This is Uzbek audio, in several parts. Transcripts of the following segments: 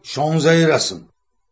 şonzayrasin.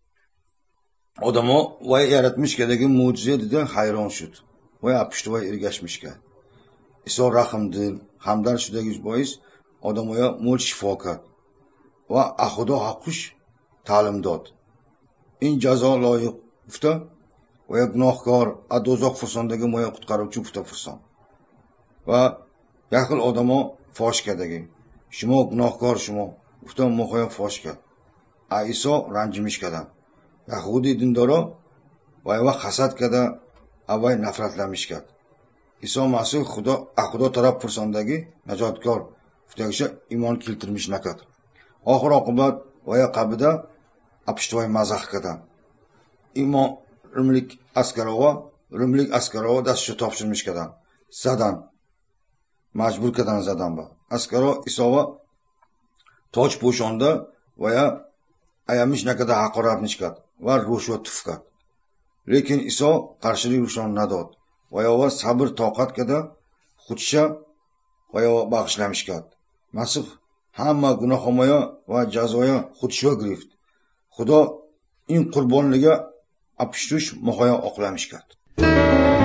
Odamı vay yaratmışkedagi mo'jiza dedi hayron shud. Vay apishtvay ergashmishga. Iso rahimdil, hamdar shudagi bois odamga mo'l shifokat va ahudo haqush ta'lim dod. In jazo loyiq ufta va gunohkor adozoq fursondagi mo'ya qutqaruvchi ufta furson. Va yaqil odamı foshkadagi. Shimo gunohkor shimo ufta mo'ya foshka. Iso ranjimishkadan. Yahudi dindoro va hasad kada avay nafratlanmishkat. Iso Masih Xudo taraf fursondagi najotkor uftagisha iymon keltirmish nakat. Oxir oqibat va qabida apishtoy mazahkadan. Imom Rimlik askarova dastga topshirmishkadan. Zadan majbur kadan zadan ba. Askaro Isova toj po'shonda va ayamish nakada haqoratnishkat va rushvat tufkat. Lekin Iso qarshilik rushon nadod. Va sabr toqat kada xudsha va bag'ishlamishkat. Masih hamma gunohimoya va jazoya xudshva grift. Xudo in qurbonliga apishtush mo'hoya oqlamishkat.